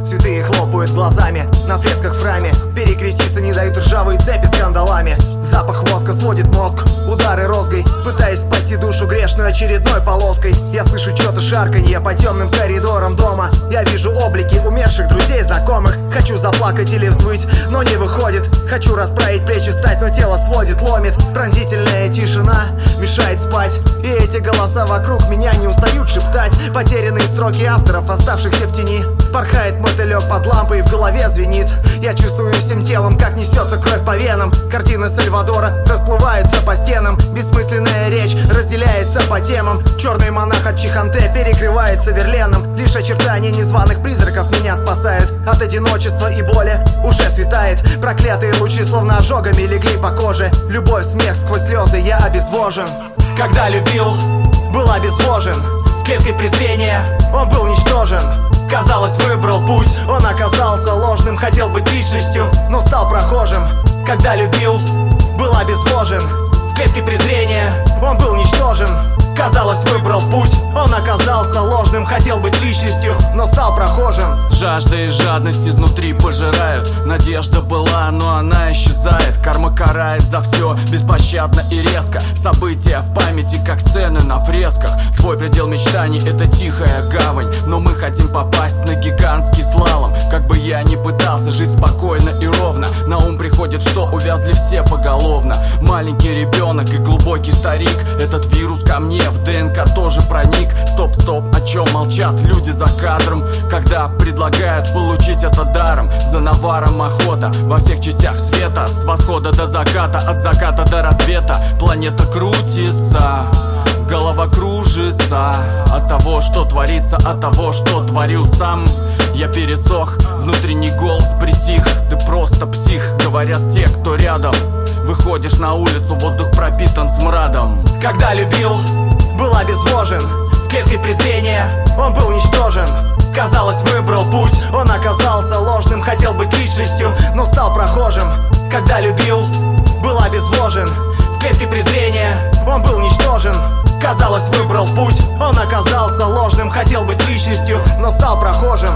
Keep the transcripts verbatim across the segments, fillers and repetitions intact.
Святые хлопают глазами на фресках в храме. Перекреститься не дают ржавые цепи с кандалами. Запах воска сводит мозг, удары розгой, пытаясь спасти душу грешную очередной полоской. Я слышу что-то шарканье по темным коридорам дома. Я вижу облики умерших друзей, знакомых. Хочу заплакать или взвыть, но не выходит. Хочу расправить плечи, встать, но тело сводит, ломит. Пронзительная тишина мешает спать. И эти голоса вокруг меня не устают шептать. Потерянные строки авторов, оставшихся в тени. Порхает мотылек под лампой, в голове звенит. Я чувствую всем телом, как несется кровь по венам. Картины Сальвадора расплываются по стенам. Бессмысленная речь разделяется по темам. Черный монах от Чиханте перекрывается верленом. Лишь очертания незваных призраков меня спасают от одиночества и боли. Уже светает, проклятые лучи словно ожогами легли по коже. Любовь, смех, сквозь слезы я обезвожен. Когда любил, был обезвожен. В клетке презрения он был ничтожен. Казалось, выбрал путь, он оказался ложным. Хотел быть личностью, но стал прохожим. Когда любил, был обезвожен. В клетке презрения он был ничтожен. Казалось, выбрал путь, он оказался ложным. Хотел быть личностью, но стал прохожим. Жажда и жадность изнутри пожирают. Надежда была, но она исчезает. Карма карает за все беспощадно и резко. События в памяти, как сцены на фресках. Твой предел мечтаний — это тихая гавань. Но мы хотим попасть на гигантский слалом. Как бы я ни пытался жить спокойно и ровно, на ум приходит, что увязли все поголовно. Маленький ребенок и глубокий старик. Этот вирус ко мне в ДНК тоже проник. Стоп, стоп, о чем молчат люди за кадром, когда предлагают получить это даром. За наваром охота во всех частях света. С восхода до заката, от заката до рассвета. Планета крутится, голова кружится от того, что творится, от того, что творил сам. Я пересох, внутренний голос притих. Ты просто псих, говорят те, кто рядом. Выходишь на улицу, воздух пропитан смрадом. Когда любил, был обезвожен. В клетке презрения он был ничтожен. Казалось, выбрал путь, он оказался ложным. Хотел быть личностью, но стал прохожим. Когда любил, был обезвожен. В клетке презрения он был ничтожен. Казалось, выбрал путь, он оказался ложным. Хотел быть личностью, но стал прохожим.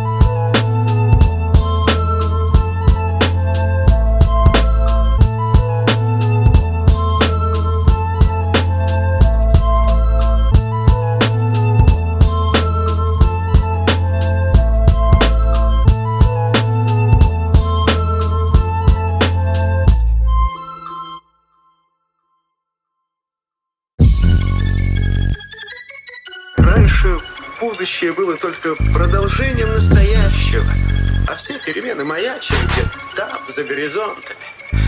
Будущее было только продолжением настоящего, а все перемены маячили где-то там, за горизонтами.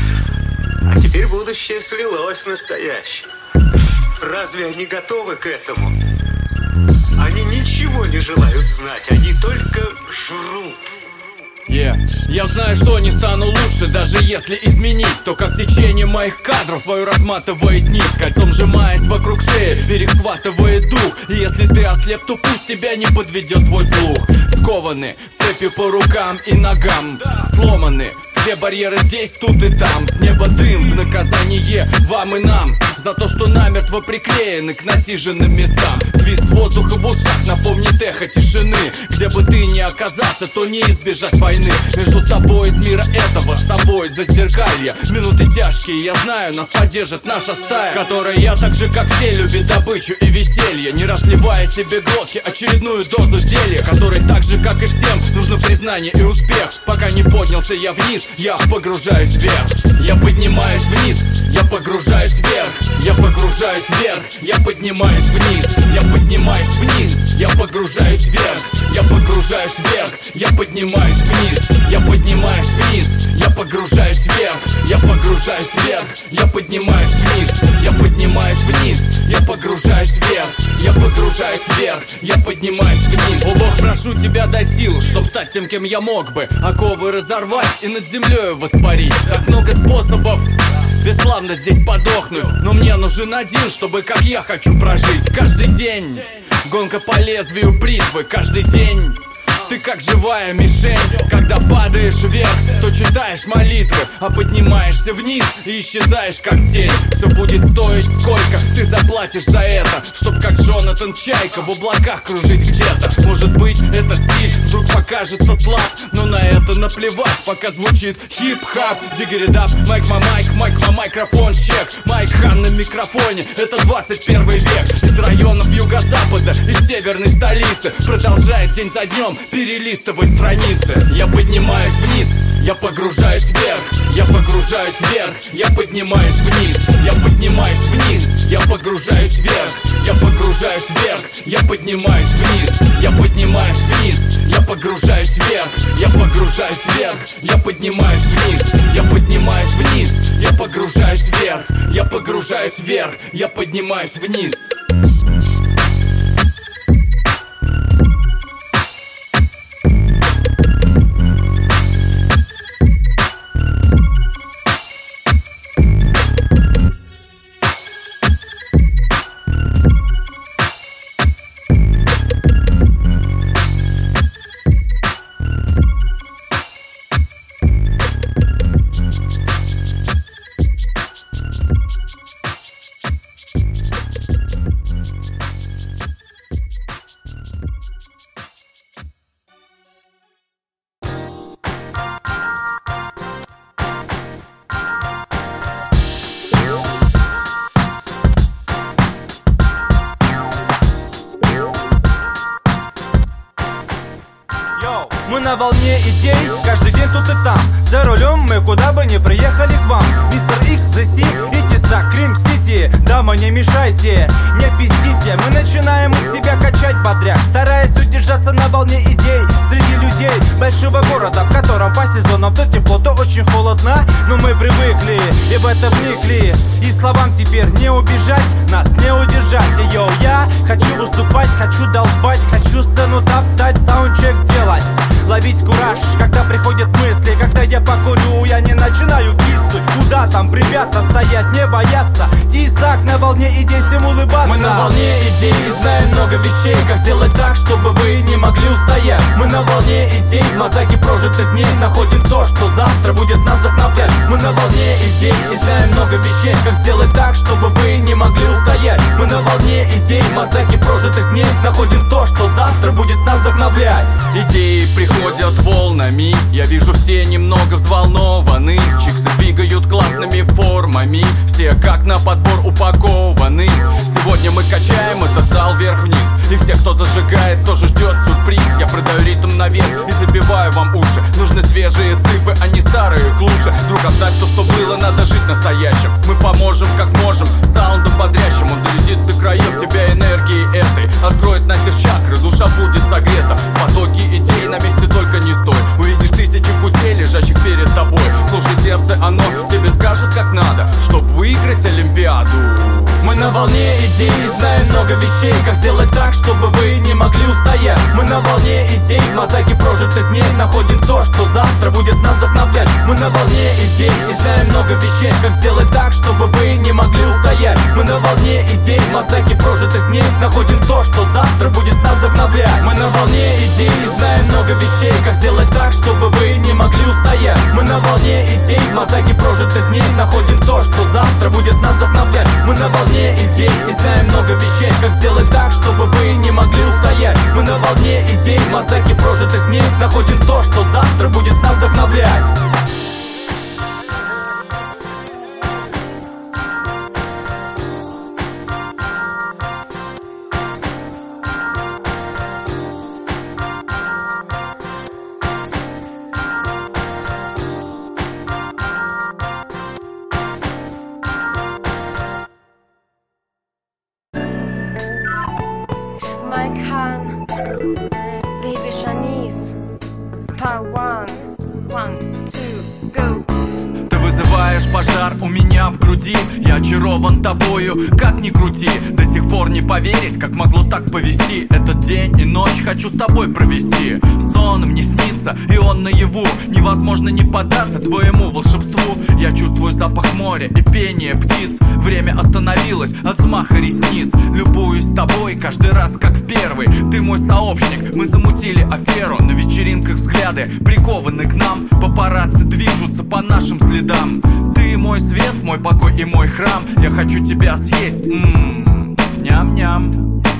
А теперь будущее слилось с настоящим. Разве они готовы к этому? Они ничего не желают знать, они только жрут. Yeah. Я знаю, что не стану лучше, даже если изменить то, как течение моих кадров свою разматывает нить, кольцом сжимаясь вокруг шеи, перехватывает дух. И если ты ослеп, то пусть тебя не подведет твой слух. Скованы цепи по рукам и ногам, сломаны все барьеры здесь, тут и там. С неба дым в наказание вам и нам за то, что намертво приклеены к насиженным местам. Свист воздуха в ушах напомнит эхо тишины. Где бы ты ни оказался, то не избежать войны между собой из мира этого, с собой зазеркалья. Минуты тяжкие, я знаю, нас поддержит наша стая, которая так же, как все, любит добычу и веселье, не расливая себе глотки очередную дозу зелья, которой так же, как и всем, нужно признание и успех. Пока не поднялся я вниз, я погружаюсь вверх. Я поднимаюсь вниз, я погружаюсь вверх. Я погружаюсь вверх, я поднимаюсь вниз. Я поднимаюсь вниз, я погружаюсь вверх. Я погружаюсь вверх, я поднимаюсь вниз. Я поднимаюсь вниз, я погружаюсь вверх. Я погружаюсь вверх, я поднимаюсь вниз. Я поднимаюсь вниз, я погружаюсь вверх. Я погружаюсь вверх, я поднимаюсь вниз. О Бог, прошу тебя, дай сил, чтоб стать тем, кем я мог бы. Оковы разорвать и над землей воспарить. Так много способов бесславно здесь подохнуть, но мне нужен один, чтобы как я хочу прожить. Каждый день гонка по лезвию бритвы, каждый день Ты как живая мишень, когда падаешь вверх, то читаешь молитвы, а поднимаешься вниз и исчезаешь как тень. Все будет стоить сколько ты заплатишь за это, чтоб как Джонатан Чайка в облаках кружить где-то. Может быть, этот стиль вдруг покажется слаб, но на это наплевать, пока звучит хип-хап. Диггеридап, майк ма майк, майк ма микрофон чек. Майк Хан на микрофоне, это двадцать первый век. Из районов юго-запада, из северной столицы продолжает день за днем перелистывать страницы. Я поднимаюсь вниз, я погружаюсь вверх, я погружаюсь вверх, я поднимаюсь вниз, я поднимаюсь вниз, я погружаюсь вверх, я погружаюсь вверх, я поднимаюсь вниз, я поднимаюсь вниз, я погружаюсь вверх, я погружаюсь вверх, я поднимаюсь вниз, я поднимаюсь вниз, я погружаюсь вверх, я погружаюсь вверх, я поднимаюсь вниз. Мы на волне идей, каждый день тут и там. За рулем мы куда бы ни приехали к вам. Мистер Икс, The Sea и Тесак, Крим Сити. Дама, не мешайте, не пиздите. Мы начинаем из себя качать бодряк, стараясь удержаться на волне идей среди людей большого города, в котором по сезонам то тепло, то очень холодно. Но мы привыкли и в это вникли, и словам теперь не убежать, нас не удержать. И йоу, я хочу выступать, хочу долбать, хочу сцену топтать, саундчек делать, ловить кураж, когда приходят мысли. Когда я покурю, я не начинаю киснуть. Куда там ребята стоять, не бояться. Тесак на волне идей, всем улыбаться. Мы на волне идей и знаем много вещей, как сделать так, чтобы вы не могли устоять. Мы на волне идей, в мозаике прожитых дней находим то, что завтра будет нас вдохновлять. Мы на волне идей и знаем много вещей, как сделать так, чтобы вы не могли устоять. Мы на волне идей, в мозаике прожитых дней находим то, что завтра будет нас вдохновлять. Идеи приходят волнами, я вижу, все немного взволнованы. Чиксы двигают классными формами, все как на подбор упакованы. Сегодня мы качаем этот зал вверх-вниз, и все, кто зажигает, тоже ждет сюрприз. Я продаю ритм на вес и забиваю вам уши. Нужны свежие цыпы, а не старые клуши. Друг, оставь то, что было, надо жить настоящим. Мы поможем как можем, саундом бодрящим. Он зарядит до краев тебя энергией этой, откроет настежь чакры, душа будет согрета. В потоке идей на месте только не стой. Увидишь тысячи путей, лежащих перед тобой. Слушай сердце, оно тебе скажет как надо, чтоб выиграть Олимпиаду. Мы на волне идей и знаем много вещей, как сделать так, чтобы вы не могли устоять. Мы на волне идей, в мозаике прожитых дней находим то, что завтра будет нас вдохновлять. Мы на волне идей и знаем много вещей, как сделать так, чтобы вы не могли устоять. Мы на волне идей, в мозаике прожитых дней находим то, что завтра будет нас вдохновлять. Мы на волне идей и знаем много вещей, как сделать так, чтобы вы не могли устоять. Мы на волне идей, в мозаике прожитых дней находим то, что завтра будет нас вдохновлять. Мы на волне идей и знаем много вещей, как сделать так, чтобы вы не могли устоять. Мы на волне идей, в мозаике прожитых дней находим то, что завтра будет нас вдохновлять. Mike Han, Baby Shanice, Part one, one, two, go. Ты вызываешь пожар жар у меня в груди. Я очарован тобою, как ни крути. До сих пор не поверить, как могло так повести. Этот день и ночь хочу с тобой провести. Сон мне снится, и он наяву. Невозможно не поддаться твоему волшебству. Я чувствую запах моря и пение птиц. Время остановилось от взмаха ресниц. Любуюсь тобой каждый раз, как в первый. Ты мой сообщник, мы замутили аферу. На вечеринках взгляды прикованы к нам. Папарацци движутся по нашим следам. Ты мой свет, мой покой и мой храм. Я хочу тебя съесть, м-м-м, ням-ням.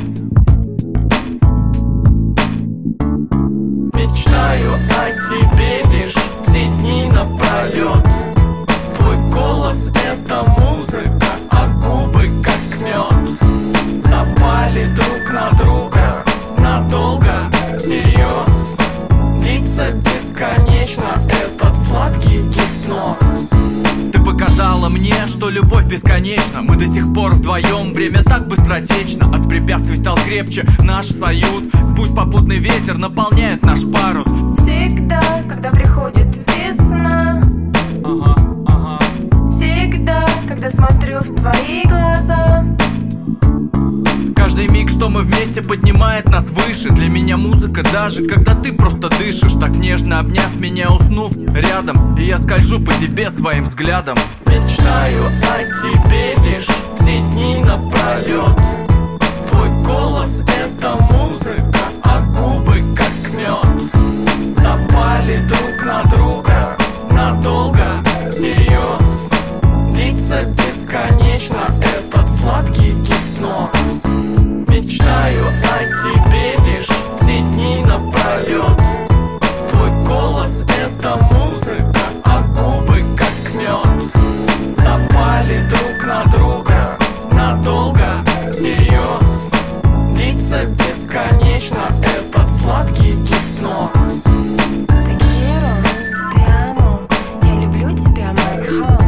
Мечтаю о тебе лишь все дни напролет. Твой голос — это музыка, а губы как мед. Запали друг на друга надолго, всерьез. Длится бесконечно этот сладкий гипноз. Ты показала мне, что любовь бесконечна. Мы до сих пор вдвоем, время так быстротечно. От препятствий стал крепче наш союз. Пусть попутный ветер наполняет наш парус. Всегда, когда приходит весна, Ага, ага. всегда, когда смотрю в твои глаза. Каждый миг, что мы вместе, поднимает нас выше. Для меня музыка даже, когда ты просто дышишь. Так нежно обняв меня, уснув рядом. И я скольжу по тебе своим взглядом. Мечтаю о тебе лишь все дни напролет. Твой голос — это музыка, а губы как мед. Запали друг на друга надолго, всерьез. Длится бесконечно этот сладкий гипноз. Мечтаю о тебе лишь все дни напролет. Твой голос — это музыка, а губы как мед. Запали друг на друга надолго, всерьез. Длится бесконечно этот сладкий гипноз. Te quiero, te amo, я люблю тебя, Майк Хан.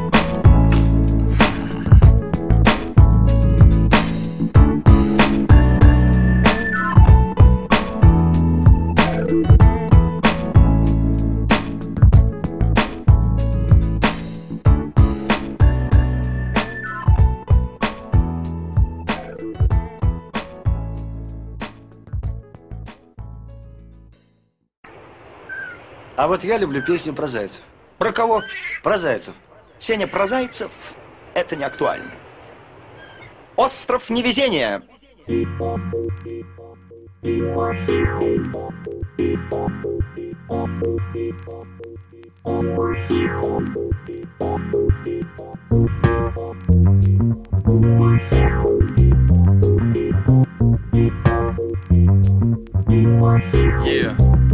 А вот я люблю песню про зайцев. Про кого? Про зайцев. Сеня, про зайцев это не актуально. Остров невезения. Yeah.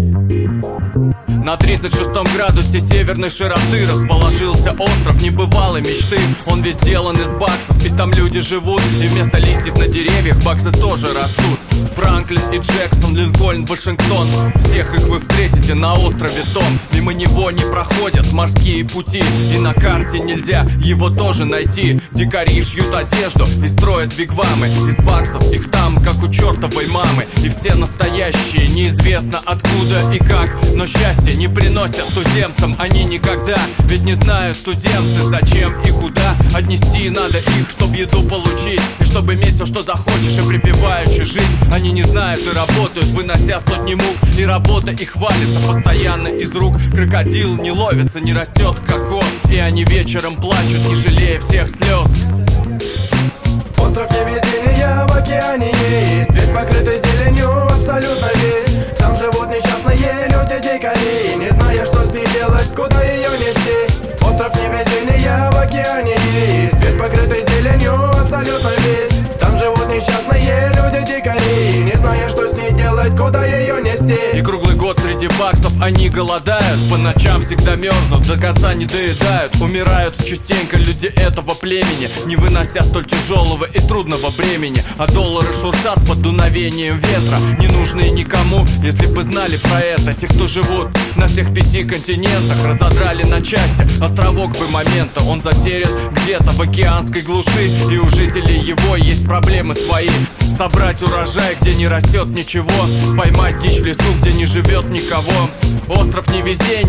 На тридцать шестом градусе северной широты расположился остров небывалой мечты. Он весь сделан из баксов, ведь там люди живут. И вместо листьев на деревьях баксы тоже растут. Франклин и Джексон, Линкольн, Вашингтон. Всех их вы встретите на острове Том. Мимо него не проходят морские пути, и на карте нельзя его тоже найти. Дикари шьют одежду и строят вигвамы из баксов, их там, как у чертовой мамы. И все настоящие, неизвестно откуда и как. Но счастье не приносят туземцам они никогда. Ведь не знают туземцы, зачем и куда. Отнести надо их, чтоб еду получить, и чтобы иметь все, что захочешь, и припеваючи жить. Они не знают и работают, вынося сотни мук. И работа их валится постоянно из рук. Крокодил не ловится, не растет кокос. И они вечером плачут, не жалея всех слез. Остров невезения в океане есть, весь покрытый зеленью, абсолютно весь. Там живут несчастные люди дикари, не зная, что с ней делать, куда ее нести. Остров невезения в океане есть, весь покрытый зеленью, абсолютно весь. Там живут несчастные люди дикари, не зная, что с ней делать, куда ее нести. И круглый год среди баксов они голодают, по ночам всегда мерзнут, до конца не доедают. Умирают частенько люди этого племени, не вынося столь тяжелого и трудного бремени. А доллары шуршат под дуновением ветра, не нужные никому, если бы знали про это. Те, кто живут на всех пяти континентах, разодрали на части островок бы момента. Он затерян где-то в океанской глуши, и у жителей его есть проблемы свои. Собрать урожай, где не растет ничего, поймать дичь в лесу, где не живет никого. Остров невезения,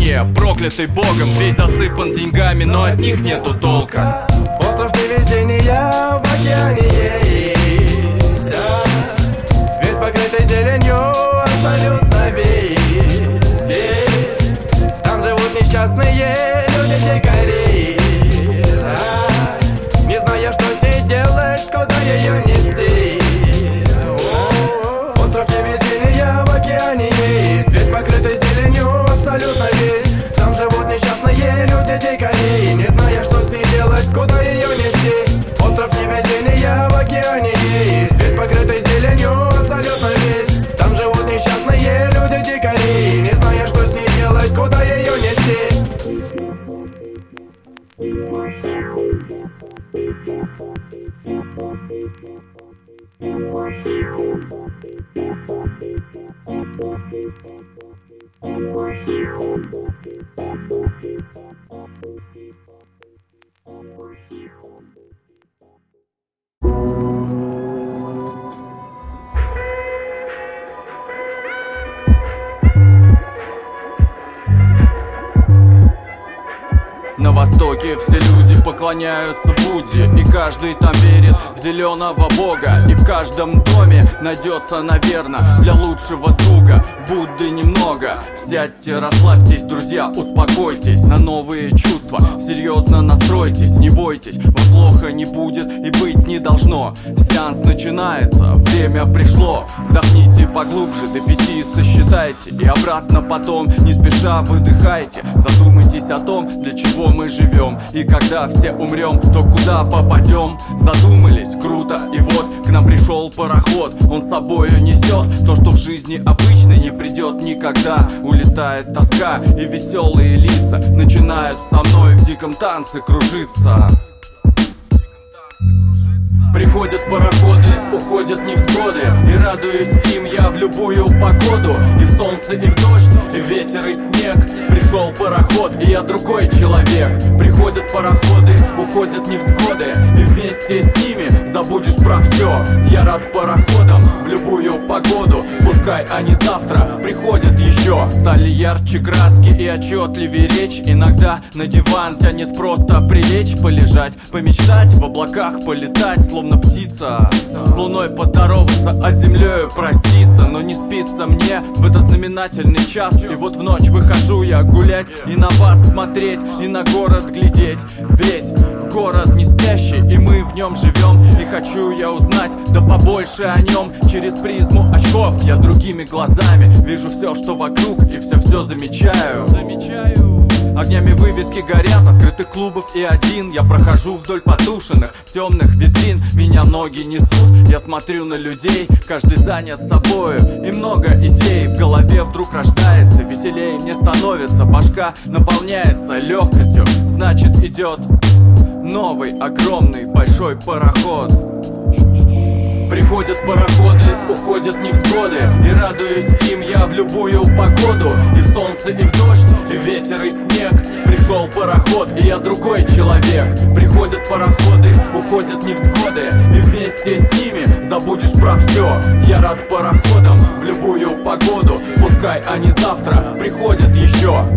проклятый богом. Весь засыпан деньгами, но от них нету толка. Остров невезения в океане есть, да. Весь покрытый зеленью, абсолютно весь. Там живут несчастные люди-дикари, да. Не зная, что с ней делать, куда ее нести. О-о-о. Остров невезения в океане есть, весь покрытый зеленью, абсолютно весь. Там живут несчастные люди-дикари, не зная, что с ней делать, куда ее нести. Остров невезения в океане есть, весь покрытый зеленью, абсолютно весь. Там живут несчастные люди-дикари, не зная, что с ней делать, куда ее нести. На востоке все люди поклоняются Будде, и каждый там верит в зеленого бога. И в каждом доме найдется, наверное, для лучшего друга Будды немного. Сядьте, расслабьтесь, друзья, успокойтесь. На новые чувства серьезно настройтесь. Не бойтесь, вам плохо не будет и быть не должно. Сеанс начинается, время пришло. Вдохните поглубже, до пяти сосчитайте, и обратно потом не спеша выдыхайте. Задумайтесь о том, для чего мы живем, и когда все умрем, то куда попадем? Задумались, круто, и вот к нам пришел пароход. Он с собою несет то, что в жизни обычной не придет никогда. Улетает тоска, и веселые лица начинают со мной в диком танце кружиться. Приходят пароходы, уходят невзгоды, и радуюсь им я в любую погоду. И в солнце, и в дождь, и в ветер, и снег. Пришел пароход, и я другой человек. Приходят пароходы, уходят невзгоды, и вместе с ними забудешь про все. Я рад пароходам в любую погоду, пускай они завтра приходят еще. Стали ярче краски и отчетливее речь. Иногда на диван тянет просто прилечь, полежать, помечтать, в облаках полетать, словно птица. С луной поздороваться, а с землею проститься. Но не спится мне в этот знаменательный час. И вот в ночь выхожу я гулять, и на вас смотреть, и на город глядеть. Ведь город не спящий, и мы в нем живем. И хочу я узнать, да побольше о нем. Через призму очков я другими глазами вижу все, что вокруг, и все-все замечаю. Замечаю. Огнями вывески горят, открытых клубов и один. Я прохожу вдоль потушенных, темных витрин. Меня ноги несут, я смотрю на людей. Каждый занят собою, и много идей в голове вдруг рождается. Веселее мне становится, башка наполняется легкостью. Значит, идет новый, огромный, большой пароход. Приходят пароходы, уходят невзгоды, и радуюсь им я в любую погоду. И в солнце, и в дождь, и в ветер, и снег. Пришел пароход, и я другой человек. Приходят пароходы, уходят невзгоды, и вместе с ними забудешь про все. Я рад пароходам в любую погоду, пускай они завтра приходят еще.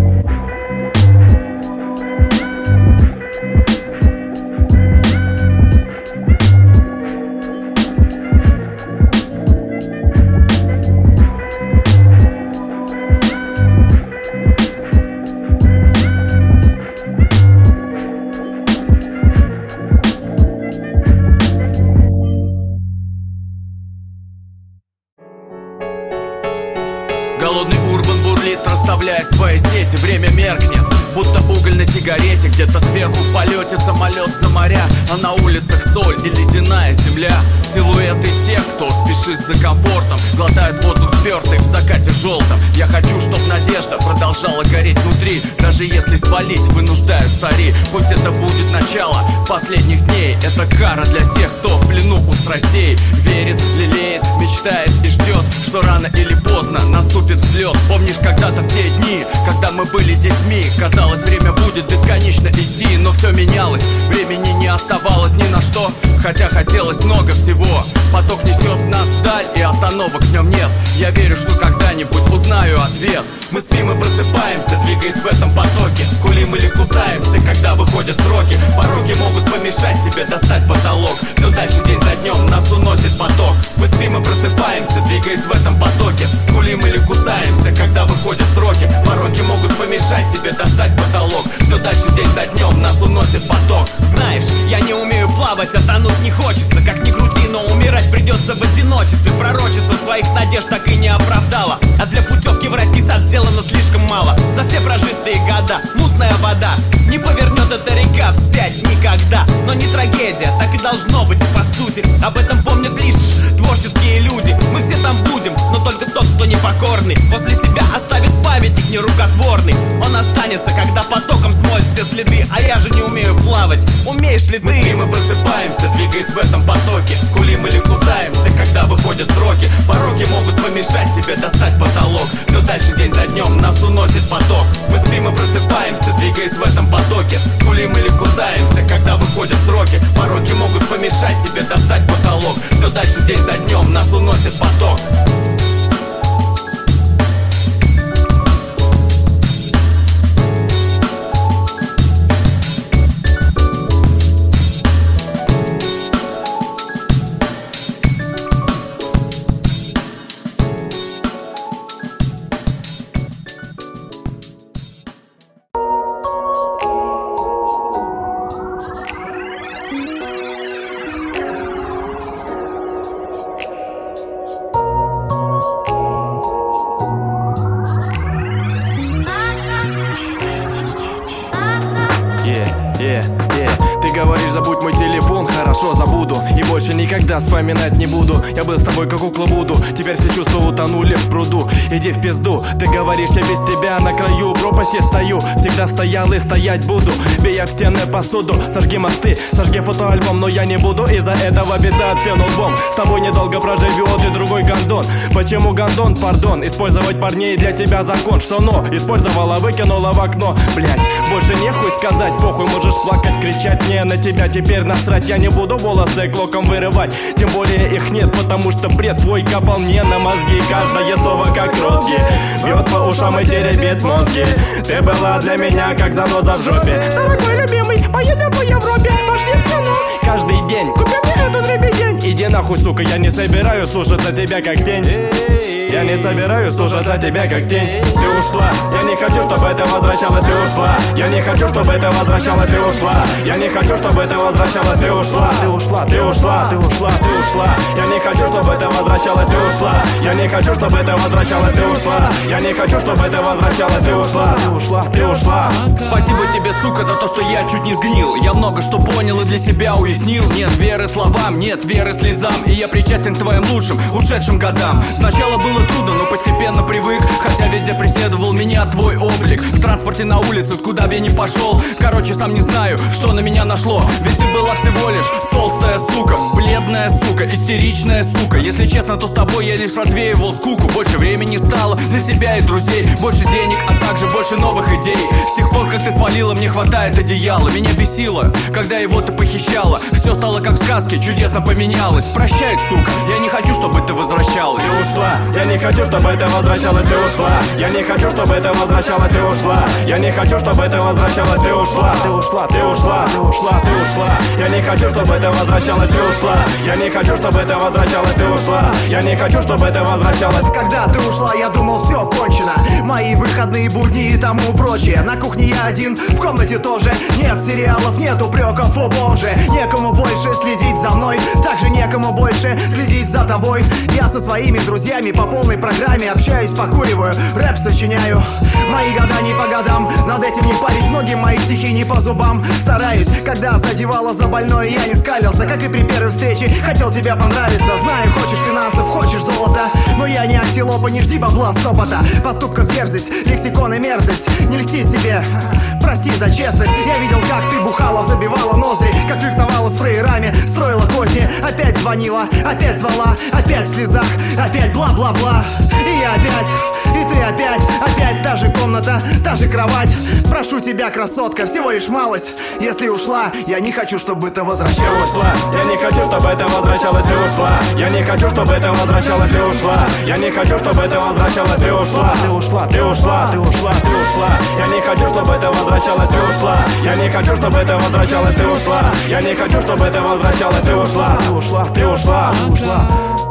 Голодный урбан бурлит, расставляет свои сети. Время меркнет, будто уголь на сигарете. Где-то сверху в полете самолет за моря, а на улицах соль и ледяная земля. Силуэты тех, кто спешит за комфортом, глотают воздух спертый в закате желтом. Я хочу, чтоб надежда продолжала гореть внутри, даже если свалить вынуждают цари. Пусть это будет начало последних дней. Это кара для тех, кто в плену у страстей. Верит, лелеет, мечтает и ждет, что рано или поздно наступит взлет. Помнишь когда-то в те дни, когда мы были детьми, казалось, время будет бесконечно идти, но все менялось, времени не оставалось ни на что, хотя хотелось много всего. Поток несет нас вдаль, и остановок в нем нет. Я верю, что когда-нибудь узнаю ответ. Мы спим и просыпаемся, двигаясь в этом потоке. потоке. Скулим или кусаемся, когда выходят сроки. Пороки могут помешать тебе достать потолок. Все дальше день за днем нас уносит поток. Мы спим и просыпаемся, двигаясь в этом потоке. Скулим или кусаемся, когда выходят сроки. Пороки могут помешать тебе достать потолок. Все дальше день за днем нас уносит поток. Знаешь, я не умею плавать, а тонуть не хочется. Как ни крути, но умирать придется в одиночестве. Пророчество своих надежд так и не оправдало. А для путевки в райский сад сделано слишком мало. За все прожитые года мутная вода. Не повернет эта река вспять никогда. Но не трагедия, так и должно быть по сути. Об этом помнят лишь творческие люди. Мы все там будем, но только тот, кто непокорный. После себя оставит памятник нерукотворный. Он останется, когда потоком смоет все следы. А я же не умею плавать, умеешь ли ты? Мы спим и просыпаемся, двигаясь в этом потоке. Скулим или кусаемся, когда выходят сроки. Пороки могут помешать тебе достать потолок. Все дальше день за днем нас уносит поток. Мы спим и просыпаемся, двигаясь в этом потоке. Скулим или кусаемся, когда выходят сроки. Пороки могут помешать тебе достать потолок. Все дальше день за днем нас уносит поток. Никогда вспоминать не буду. Я был с тобой как кукла Вуду. Теперь все чувства утонули в пруду. Иди в пизду, ты говоришь, я без тебя на краю пропасти стою. Всегда стоял и стоять буду. Бей в стены посуду, сожги мосты, сожги фотоальбом. Но я не буду, из-за этого беда от всем лбом. С тобой недолго проживет и другой гондон. Почему гондон, пардон? Использовать парней для тебя закон. Что но? Использовала, выкинула в окно. Блять, больше нехуй сказать. Похуй, можешь плакать, кричать. Мне на тебя теперь насрать. Я не буду волосы клоком вырывать. Тем более их нет, потому что бред твой капал мне на мозги. Каждое слово как розги бьет по ушам и теребит мозги. Ты была для меня как заноза в жопе. Дорогой любимый, поедем по Европе. Пошли в кино каждый день. Купи мне этот дребедень. Иди нахуй, сука, я не собираюсь слушаться тебя как тень. Я не собираюсь слушаться тебя как тень. Ты ушла, я не хочу, чтобы это возвращалось. Ты ушла, я не хочу, чтобы это возвращалось. Ты ушла, я не хочу, чтобы это возвращалось. Ты ушла, ты ушла, ты ушла, ты ушла, ты ушла. Я не хочу, чтобы это возвращалось. Ты ушла, я не хочу, чтобы это возвращалось. Ты ушла, я не хочу, чтобы это возвращалось. Ты ушла, ты ушла, ты ушла. Спасибо тебе, сука, за то, что я чуть не сгнил. Я много что понял и для себя уяснил. Нет веры словам, нет веры слезам. И я причастен к твоим лучшим, ушедшим годам. Сначала было трудно, но постепенно привык. Хотя везде преследовал меня твой облик. В транспорте, на улице, куда бы я ни пошел. Короче, сам не знаю, что на меня нашло. Ведь ты была всего лишь толстая сука, бледная сука, истеричная сука. Если честно, то с тобой я лишь развеивал скуку. Больше времени стало для себя и друзей. Больше денег, а также больше новых идей. С тех пор, как ты свалила, мне хватает одеяла. Меня бесило, когда его ты похищала. Все стало как в сказке, чудесно поменялось. Прощай, сука, я не хочу, чтобы ты возвращалась. Ты ушла, я не хочу, чтобы это возвращалось. Ты ушла, я не хочу, чтобы это возвращалось. Ты ушла, я не хочу, чтобы это возвращалось. Ты ушла, ты ушла, ты ушла, ты ушла, ты ушла. Я не хочу, чтобы это возвращалось. Ты ушла, я не хочу, чтобы это возвращалось. Ты ушла, я не хочу, чтобы это возвращалось. Когда ты ушла, я думал, все кончено. Мои выходные будни и тому прочее. На кухне я один, в комнате тоже. Нет сериалов, нет упреков, о боже. Некому больше следить за мной, также некому больше следить за тобой. Я со своими друзьями по полной программе общаюсь, покуриваю, рэп сочиняю. Мои года не по годам, над этим не парить. Многим мои стихи не по зубам. Стараюсь, когда задевала за больное, я не скалился, как и при первой встрече. Хотел тебя понравиться, знаю, хочешь финансов, хочешь золота. Но я не антилопа, не жди бабла с опыта. Поступков дерзость, лексикон и мерзость. Не льсти себе, прости за честность. Я видел, как ты бухала, забивала ноздри, как флиртовала с фрейрами, строила козни. Опять звонила, опять звала, опять в слезах, опять бла-бла-бла. И я опять, и ты опять, опять та же комната, та же кровать. Прошу тебя, красотка, всего лишь малость. Если ушла, я не хочу, чтобы это возвращалось. Я не хочу, чтобы это возвращалось и ушла. Я не хочу, чтобы это возвращалось и ушла. Я не хочу, чтобы это возвращалось и ушла. Ты ушла, ты ушла, ты ушла, ты ушла. Я не хочу, чтобы это возвращалось и ушла. Я не хочу, чтобы это возвращалось и ушла. Я не хочу, чтобы это возвращалось и ушла. Ты ушла, ты ушла, ты ушла.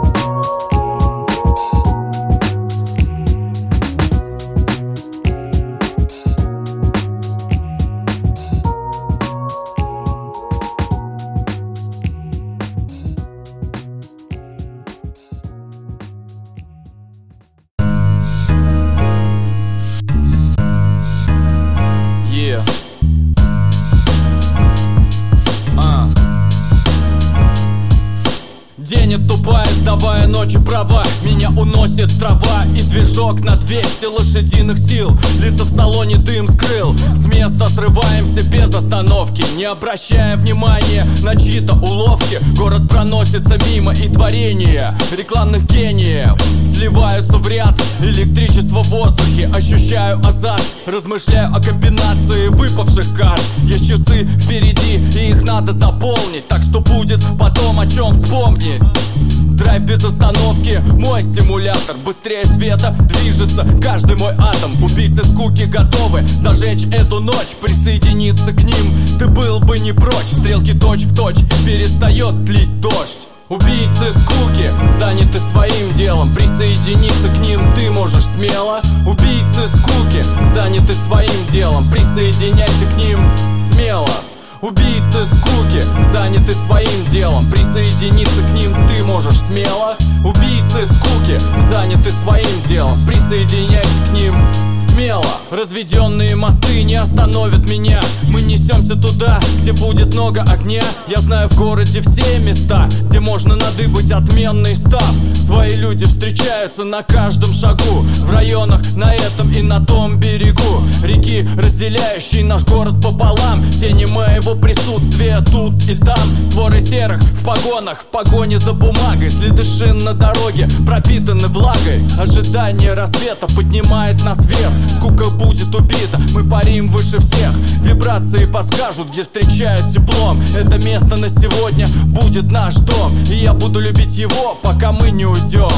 День отступает, сдавая ночью права. Меня уносит трава и движок на двести лошадиных сил. Лица в салоне дым скрыл. С места срываемся без остановки, не обращая внимания на чьи-то уловки. Город проносится мимо, и творения рекламных гениев сливаются в ряд. Электричество в воздухе, ощущаю азарт. Размышляю о комбинации выпавших карт. Есть часы впереди, и их надо заполнить. Так что будет потом о чем вспомнить. Драйв без остановки, мой стимулятор. Быстрее света движется каждый мой атом. Убийцы скуки готовы зажечь эту ночь, присоединиться к ним ты был бы не прочь. Стрелки точь в точь, перестает лить дождь. Убийцы скуки заняты своим делом, присоединиться к ним ты можешь смело. Убийцы скуки заняты своим делом, присоединяйся к ним смело. Убийцы скуки заняты своим делом, присоединиться к ним ты можешь смело. Убийцы скуки заняты своим делом, присоединяйся к ним смело. Разведенные мосты не остановят меня. Мы несемся туда, где будет много огня. Я знаю в городе все места, где можно надыбать отменный став. Свои люди встречаются на каждом шагу, в районах на этом и на том берегу реки, разделяющие наш город пополам. Тени моего присутствия тут и там. Своры серых в погонах, в погоне за бумагой. Следы шин на дороге пропитаны влагой. Ожидание рассвета поднимает нас вверх. Скука будет убита, мы парим выше всех. Вибрации подскажут, где встречают теплом. Это место на сегодня будет наш дом. И я буду любить его, пока мы не уйдем.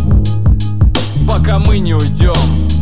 Пока мы не уйдем.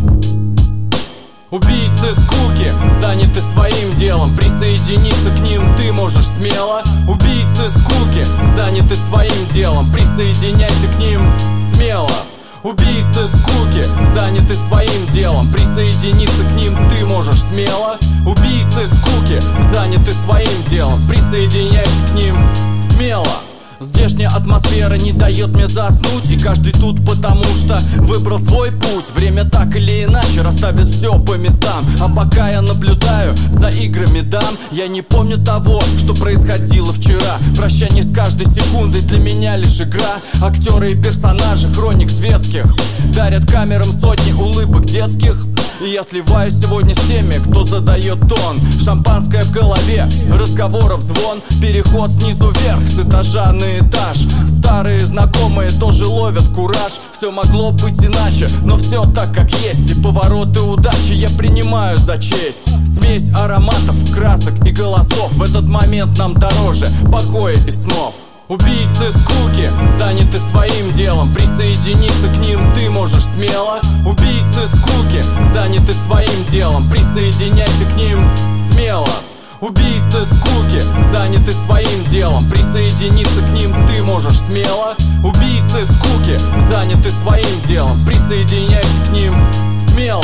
Убийцы скуки заняты своим делом, присоединиться к ним ты можешь смело. Убийцы скуки заняты своим делом, присоединяйся к ним смело. Убийцы скуки заняты своим делом, присоединиться к ним ты можешь смело. Убийцы скуки заняты своим делом, присоединяйся к ним смело. Здешняя атмосфера не дает мне заснуть, и каждый тут потому что выбрал свой путь. Время так или иначе расставит все по местам. А пока я наблюдаю за играми дам, я не помню того, что происходило вчера. Прощание с каждой секундой для меня лишь игра. Актеры и персонажи хроник светских дарят камерам сотни улыбок детских. И я сливаюсь сегодня с теми, кто задает тон. Шампанское в голове, разговоров звон. Переход снизу вверх, с этажа на этаж. Старые знакомые тоже ловят кураж. Все могло быть иначе, но все так как есть. И повороты удачи я принимаю за честь. Смесь ароматов, красок и голосов. В этот момент нам дороже покоя и снов. Убийцы скуки заняты своим делом, присоединиться к ним ты можешь смело. Убийцы скуки заняты своим делом, присоединяйся к ним смело. Убийцы скуки заняты своим делом, присоединиться к ним ты можешь смело. Убийцы скуки заняты своим делом, присоединяйся к ним смело.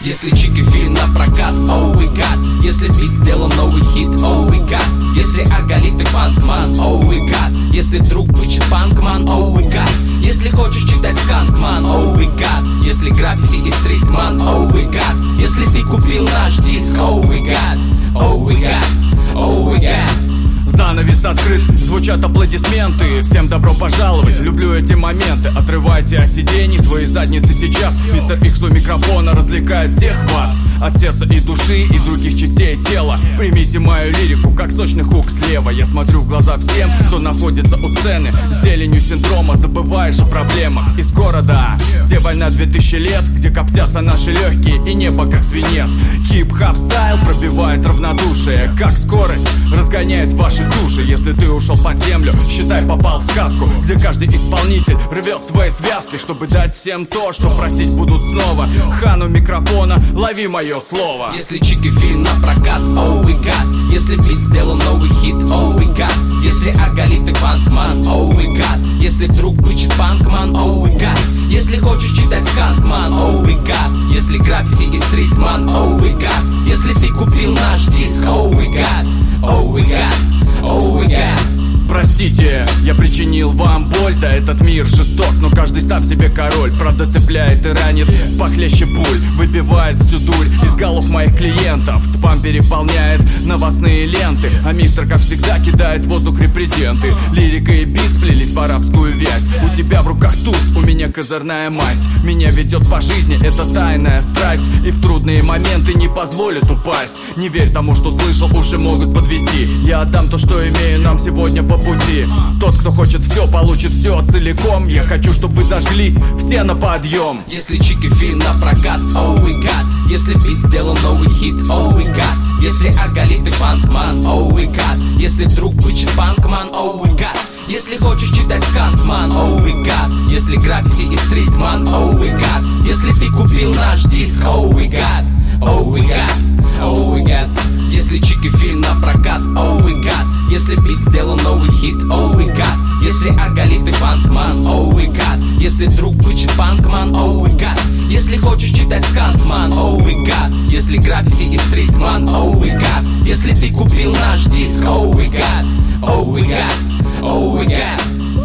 Если чики фильм на прокат, oh we got. Если бит сделал новый хит, oh we got. Если оголит ты панкман, oh we got. Если вдруг бычит панкман, oh we got. Если хочешь читать сканкман, oh we got. Если граффити и стритман, oh we got. Если ты купил наш диск, oh we got. Oh we got, oh we got. Занавес открыт, звучат аплодисменты. Всем добро пожаловать, люблю эти моменты. Отрывайте от сидений свои задницы сейчас. Мистер Икс у микрофона развлекает всех вас. От сердца и души, и других частей тела. Примите мою лирику, как сочный хук слева. Я смотрю в глаза всем, кто находится у сцены. Зеленью синдрома забываешь о проблемах. Из города, где война две тысячи лет, где коптятся наши легкие и небо как свинец. Хип-хап стайл пробивает равнодушие, как скорость разгоняет ваши души. Если ты ушел под землю, считай, попал в сказку, где каждый исполнитель рвет свои связки, чтобы дать всем то, что просить будут снова. Хану микрофона, лови мое слово. Если чики фильм на прокат, oh we got. Если бит сделал новый хит, oh we got. Если оголит ты панкман, oh we got. Если вдруг бычит панкман, oh we got. Если хочешь читать сканкман, oh we got. Если граффити и стритман, oh we got. Если ты купил наш диск, oh we got. Oh we got, oh we got. Простите, я причинил вам боль. Да, этот мир жесток, но каждый сам себе король. Правда цепляет и ранит похлеще пуль. Выбивает всю дурь из голов моих клиентов. Спам переполняет новостные ленты. А мистер, как всегда, кидает в воздух репрезенты. Лирика и бит сплелись в арабскую вязь. У тебя в руках туз, у меня козырная масть. Меня ведет по жизни, это тайная страсть. И в трудные моменты не позволит упасть. Не верь тому, что слышал, уши могут подвести. Я отдам то, что имею, нам сегодня по пути. Тот, кто хочет все, получит все целиком. Я хочу, чтобы вы зажглись все на подъем. Если чики фильм на прокат, oh we got. Если бит сделал новый хит, oh we got. Если оголит ты панкман, oh we got. Если вдруг бычит панкман, oh we got. Если хочешь читать сканкман, oh we got. Если граффити и стритман, oh we got. Если ты купил наш диск, oh we got. Oh we got, oh we got. Если чики фильм на прокат, oh we got. Если бит сделал новый хит, oh we got. Если оголит ты панкман, oh we got. Если вдруг бычит панкман, oh we got. Если хочешь читать сканкман, oh we got. Если граффити и стритман, oh we got. Если ты купил наш диск, oh we got. Oh we got, oh we got.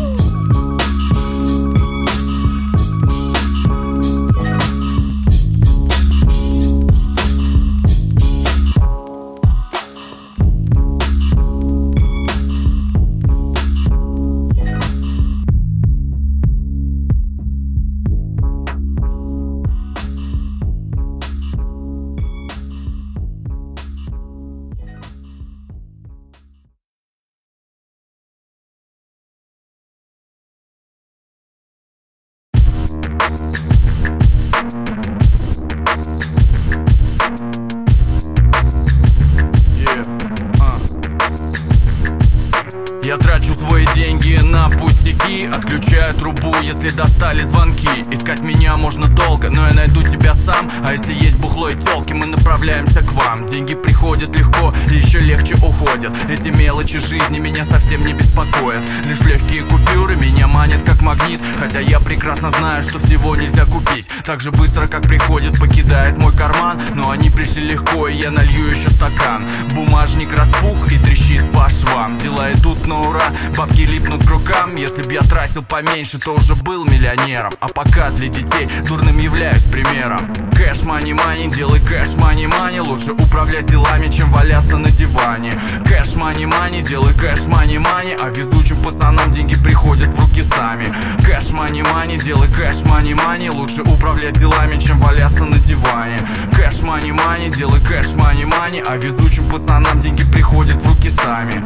Я трачу свои деньги на пустяки. Отключаю трубу, если достали звонки. Искать меня можно долго, но я найду тебя сам. А если есть бухло и тёлки, мы направляемся к вам. Деньги приходят легко и еще легче уходят. Эти мелочи жизни меня совсем не беспокоят. Лишь легкие купюры меня манят как магнит. Хотя я прекрасно знаю, что всего нельзя купить так же быстро, как приходит, покидает мой карман. Но они пришли легко, и я налью еще стакан. Бумажник распух и трещит по швам. Дела идут на ура, бабки липнут к рукам. Если б я тратил поменьше, то уже был миллионером. А пока для детей дурным являюсь примером. Кэш, мани, мани, делай кэш, мани, мани. Лучше управлять делами, чем валяться на диване. Кэш, мани, мани, делай кэш, мани, мани. А везучим пацанам деньги приходят в руки сами. Кэш, мани, мани, делай кэш, мани, мани. Лучше управлять делами, чем валяться на диване. Кэш, мани, мани, делай кэш, мани, мани. А везучим пацанам деньги приходят в руки сами.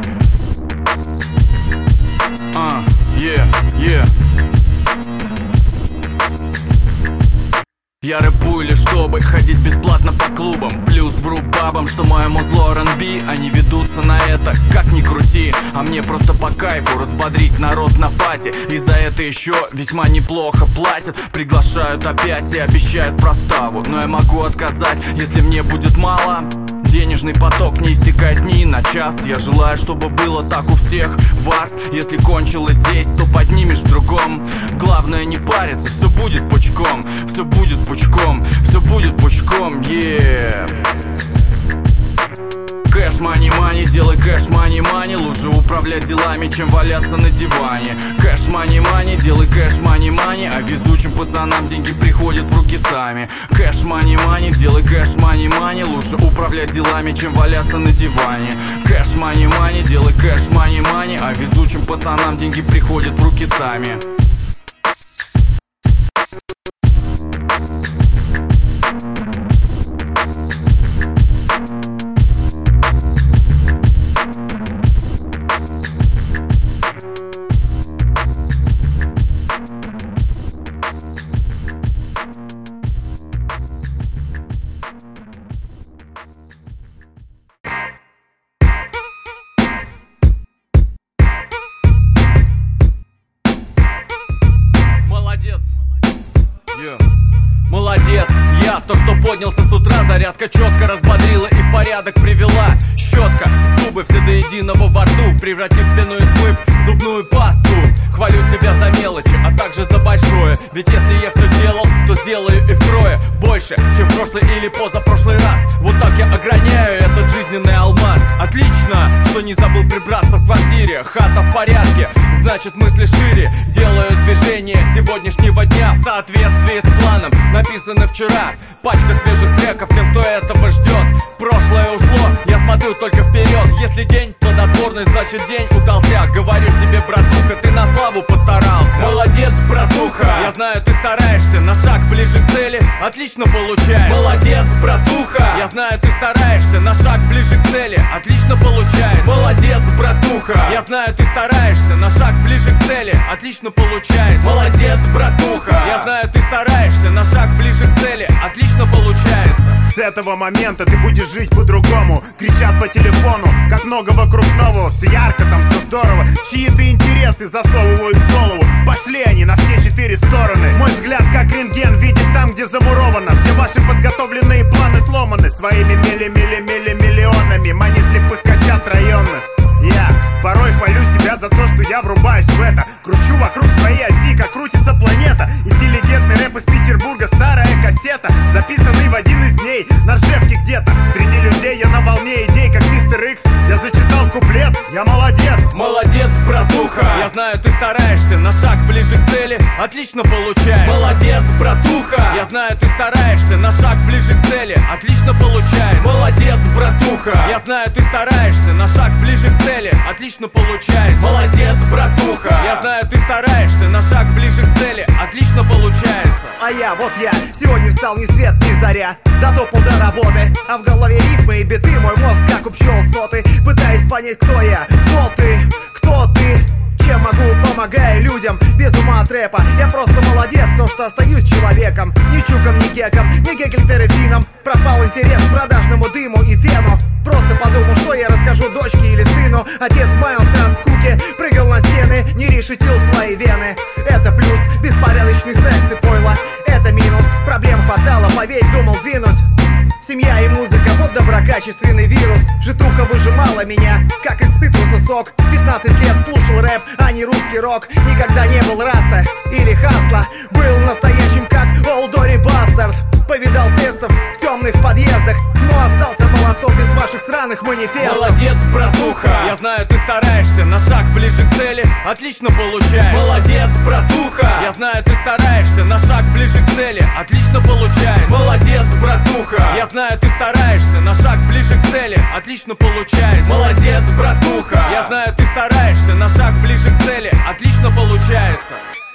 А, yeah, yeah. Я рэпую лишь чтобы ходить бесплатно по клубам. Плюс вру бабам, что мое музло эр энд би. Они ведутся на это, как ни крути. А мне просто по кайфу разбодрить народ на пати. И за это еще весьма неплохо платят. Приглашают опять и обещают проставу. Но я могу отказать, если мне будет мало. денежный поток не иссякает ни на час. Я желаю, чтобы было так у всех вас. Если кончилось здесь, то поднимешь в другом. Главное не париться, все будет пучком. Все будет пучком, все будет пучком, yeah. Кэш, мани, мани, делай кэш, мани, мани. Лучше управлять делами, чем валяться на диване. Кэш, мани, мани, делай кэш, мани, мани. А везучим пацанам деньги приходят в руки сами. Кэш, мани, мани, делай кэш, мани, мани. Лучше управлять делами, чем валяться на диване. Кэш, мани, мани, делай кэш, мани, мани. А везучим пацанам деньги приходят в руки сами. Yeah. Молодец, я то, что поднялся с утра, зарядка четко разбодрила и в порядок привела. Щетка, зубы все до единого во рту, превратив пену и смыв зубную пасту. Хвалю себя за мелочи, а также за большое. Ведь если я все сделал, то сделаю и втрое больше, чем в прошлый или позапрошлый раз. Вот так я ограняю этот жизненный алмаз. Отлично, что не забыл прибраться в квартире. Хата в порядке, значит мысли шире. Делаю движение сегодняшнего дня в соответствии с планом, написано вчера. Пачка свежих треков тем, кто этого ждет. Прошлое ушло, я смотрю только вперед. Если день плодотворный, значит день удался. Говорю себе, братуха, ты на славу постарался. Молодец, братуха, я знаю, ты стараешься. На шаг ближе к цели, отлично получается. Молодец, братуха, я знаю, ты стараешься. На шаг ближе к цели, отлично получается. Молодец, братуха, я знаю, ты стараешься. На шаг ближе к цели, отлично получается. Молодец, братуха, я знаю, ты стараешься. На шаг ближе к цели, отлично получается. С этого момента ты будешь жить по-другому. Кричат по телефону, как много вокруг нового. Все ярко, там все здорово. Чьи-то интересы засовывают в голову. Пошли они на все четыре стороны. Мой взгляд как рентген видит там, где замуровано. Все ваши подготовленные планы сломаны своими мили-мили-мили-миллионами. Мани слепых котят районных. Я порой хвалю себя за то, что я врубаюсь в это. Кручу вокруг своей оси, как крутится планета. Интеллигентный рэп из Петербурга, старая кассета, записанный в один из дней на Ржевке где-то. Среди людей я на волне идей, как мистер Икс. Я зачитал куплет, я молодец. Молодец, братуха, я знаю, ты стараешься. На шаг ближе к цели, отлично получается. Молодец, братуха, я знаю, ты стараешься. На шаг ближе к цели, отлично получается. Молодец, братуха, я знаю, ты стараешься. На шаг ближе к цели, отлично получается. Молодец, братуха, я знаю, ты стараешься. На шаг ближе к цели, отлично получается. А я, вот я, сегодня встал ни свет, ни заря. Дотопал до работы, а в голове рифмы и биты. Мой мозг как у пчел соты. Пытаюсь понять, кто я, кто ты, кто ты. Чем могу, помогая людям, без ума от рэпа. Я просто молодец, то что остаюсь человеком. Ни чуком, ни геком, ни гекельперифином. Пропал интерес к продажному дыму и фену. Просто подумал, что я расскажу дочке или сыну. Отец маялся от скуки, прыгал на стены, не решетил свои вены. Это плюс, беспорядочный секс и пойло. Это минус, проблем хватало, поверь, думал, двинусь. Семья и музыка, вот доброкачественный вирус. Житуха выжимала меня, как из цитруса сок. Пятнадцать лет слушал рэп, а не русский рок. Никогда не был раста или хастла. Был настоящим, как Олдори Бастард. Повидал тестов в темных подъездах, но остался молодцом без ваших сраных манифестов. Молодец, братуха, я знаю, ты стараешься. На шаг ближе к цели, отлично получается. Молодец, братуха, я знаю, ты стараешься. На шаг ближе к цели, отлично получается. Молодец, братуха, я знаю, ты стараешься. На шаг ближе к цели, отлично получается. Молодец, братуха, я знаю, ты стараешься. На шаг ближе к цели, отлично получается.